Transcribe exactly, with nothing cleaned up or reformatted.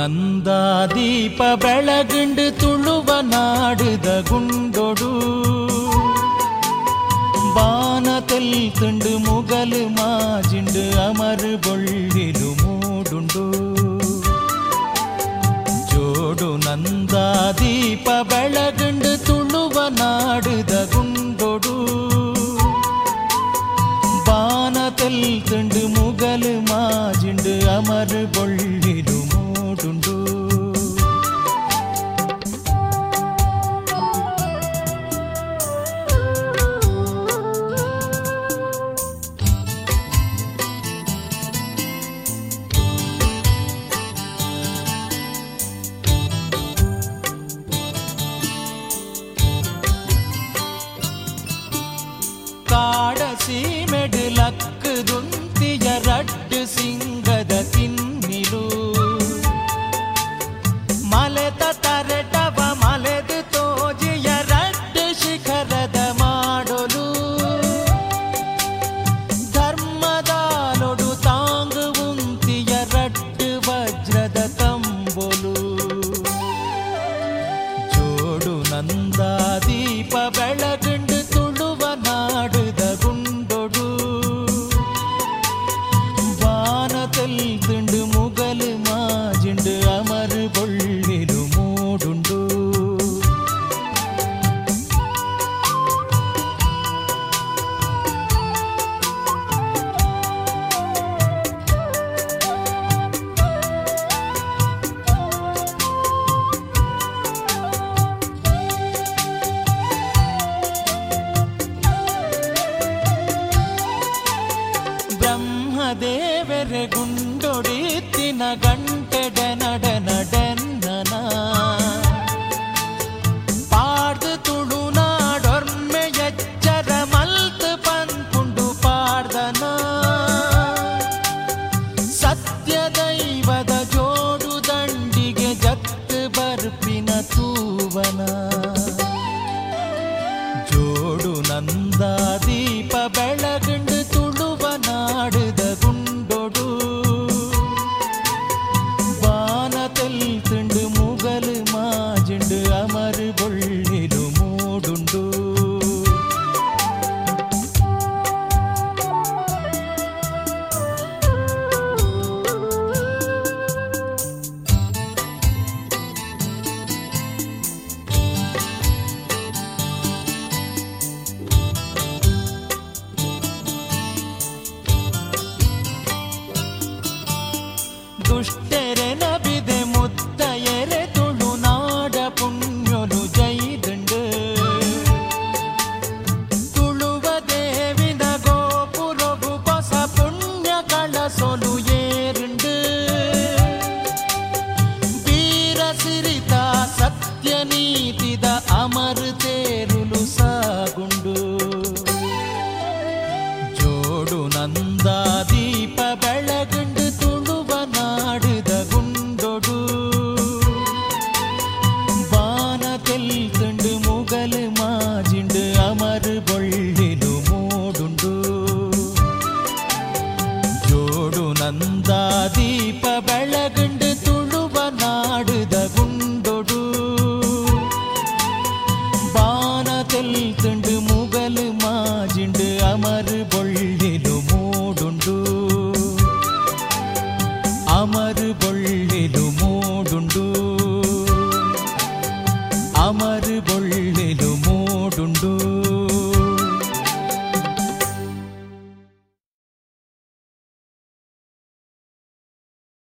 ನಂದಾದೀಪ ಬೆಳಗುಂಡು ತುಳುವ ನಾಡುದ ಗುಂಡೊಡು ಬಾನ ತೆಲ್ತುಂಡು ಮುಗಲು ಮಾಜಿಂಡು ಅಮರು ಬೊಳ್ಳಿಲು ಮೂಡುಂಡು ಜೋಡು ನಂದಾದೀಪ ಬೆಳಗುಂಡು ತುಳುವ ನಾಡುದ ಗುಂಡೊಡು ಬಾನ ತೆಲ್ತುಂಡು ಮುಗಲು ಮಾಜಿಂಡು ಅಮರು ಬೊಳ್ಳಿಲು ಮೂಡುಂಡು ಕಾಡಸೀಮೆಡು ಲಕ್ಕು ದುಂತಿಯ ರಡ್ಡು ಸಿಂಗದ ತಿನ್ನಿಲು ಮಲೆತ ತರೆಟವ ಮಲೆದು ತೋಜಿಯ ರಡ್ಡು ಶಿಖರದ ಮಾಡಲು ಧರ್ಮದಾಲೊಡು ತಾಂಗು ಉಂತಿಯ ರಡ್ಡು ವಜ್ರದ ಕಂಬೊಲು ಜೋಡು ನಂದಾದೀಪ ಬೆಳಗುಂಡು ತುಳುವ ನಾಡುದ ಗುಂಡೊಡು ಬಾನ ತೆಲ್ತುಂಡು ಮುಗಲು ಮಾಜಿಂಡು ಅಮರು ಬೊಳ್ಳಿಲು ಮೂಡುಂಡು ಬ್ರಹ್ಮದೇವರೆ ಗುಂಡೊಡಿತ್ತಿನ ಗಂಟೆಡನಡನಡೆನ್ನನ ಪಾಡ್ದು ತುಳುನಾಡೊರ್ಮೆ ಎಚ್ಚರ ಮಲ್ತು ಪನ್ಪುಂಡು ಪಾಡ್ದನ ಸತ್ಯ ದೈವದ ಜೋಡು ದಂಡಿಗೆ ಜತ್ತು ಬರ್ಪಿನ ತೂವನ ಜೋಡು ನಂದಾದೀಪ ಬೆಳಗುಂಡು ತುಳುವ ನಾಡುದ ಗುಂಡೊಡು ಬಾನ ತೆಲ್ತುಂಡು ಮುಗಲು ಮಾಜಿಂಡು ಅಮರು ಬೊಳ್ಳಿಲು ಮೂಡುಂಡು ದುಷ್ಟೆರೆ ನಬಿದೆ ಮುತ್ತಯರೆ ತುಳುನಾಡ ಪುಣ್ಯೊಲು ಜೈದುಂಡು ತುಳುವ ದೇವಿನ ಗೋಪುರಗು ಹೊಸ ಪುಣ್ಯ ಕಳಸೊಲು ಏರುಂಡು ವೀರ ಸಿರಿತ ಸತ್ಯ ನೀತಿದ ಅಮರು ತೇರುಲು ಸಾಗುಂಡು ಜೋಡು ನಂದಾದೀಪ ಬೆಳಗುಂಡು ತುಳುವ ನಾಡುದ ಗುಂಡೊಡು ಬಾನ ತೆಲ್ತುಂಡು ಮುಗಲು ಮಾಜಿಂಡು ಅಮರು ಬೊಳ್ಳಿಲು ಮೂಡುಂಡು ಜೋಡು ನಂದಾದೀಪ ಬೆಳಗುಂಡು ತುಳುವ ನಾಡುದ ಗುಂಡೊಡು ಬಾನ ತೆಲ್ತುಂಡು ಮುಗಲು ಮಾಜಿಂಡು ಅಮರು ಬೊಳ್ಳಿಲು ಮೂಡುಂಡು ಅಮರು ಬೊಳ್ಳಿಲು ಮೂಡುಂಡು ಅಮರು ಬೊಳ್ಳಿಲು ಮೂಡುಂಡು